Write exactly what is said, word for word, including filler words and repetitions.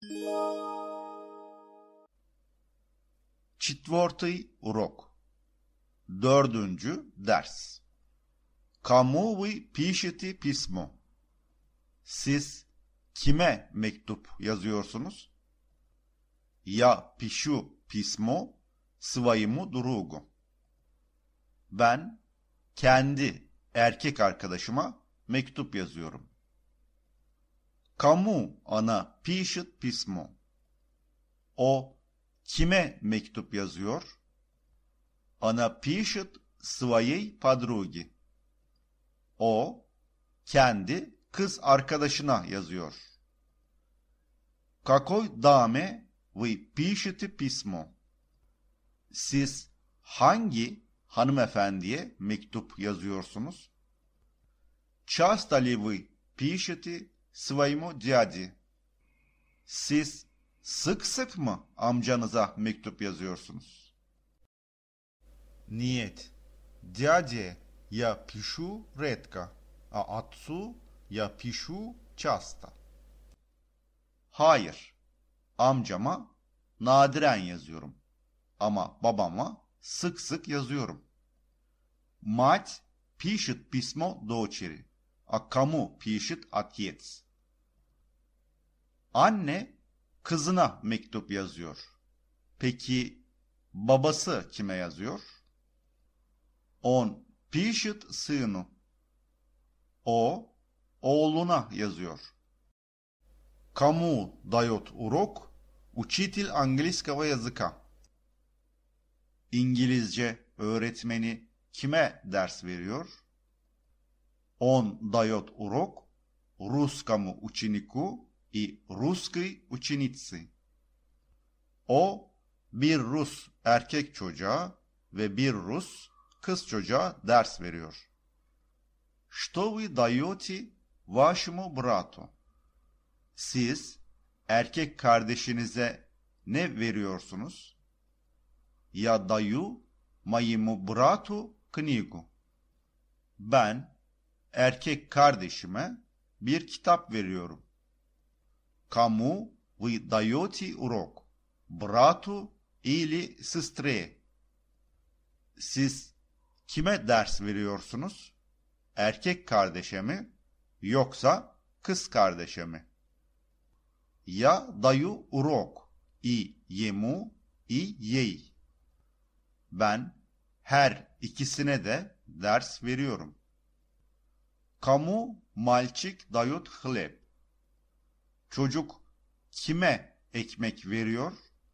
Четвертый урок. Dördüncü ders. Кому вы пишете письмо? Siz kime mektup yazıyorsunuz? Я пишу письмо своему другу. Ben kendi erkek arkadaşıma mektup yazıyorum. Кому она пишет письмо? O kime mektup yazıyor? Она пишет своей подруге. O kendi kız arkadaşına yazıyor. Какой даме вы пишете письмо? Siz hangi hanımefendiye mektup yazıyorsunuz? Часто ли вы пишете своему дяде? Siz sık sık mı amcanıza mektup yazıyorsunuz? Нет, дяде я пишу редко, а отцу я пишу часто. Hayır, amcama nadiren yazıyorum ama babama sık sık yazıyorum. Мать пишет письмо дочери, а кому пишет отец? Anne kızına mektup yazıyor. Peki babası kime yazıyor? Он пишет сыну. O oğluna yazıyor. Кому дает урок учитель английского языка? İngilizce öğretmeni kime ders veriyor? Он дает урок русскому ученику и русской ученице. O bir Rus erkek çocuğa ve bir Rus kız çocuğa ders veriyor. Что вы даете вашему брату? Siz erkek kardeşinize ne veriyorsunuz? Я даю моему брату книгу. Ben erkek kardeşime bir kitap veriyorum. Кому вы даете урок? Брату или сестре? Siz kime ders veriyorsunuz? Erkek kardeşe mi yoksa kız kardeşe mi? Я даю урок и ему, и ей. Ben her ikisine de ders veriyorum. Кому мальчик дает хлеб? Çocuk kime ekmek veriyor?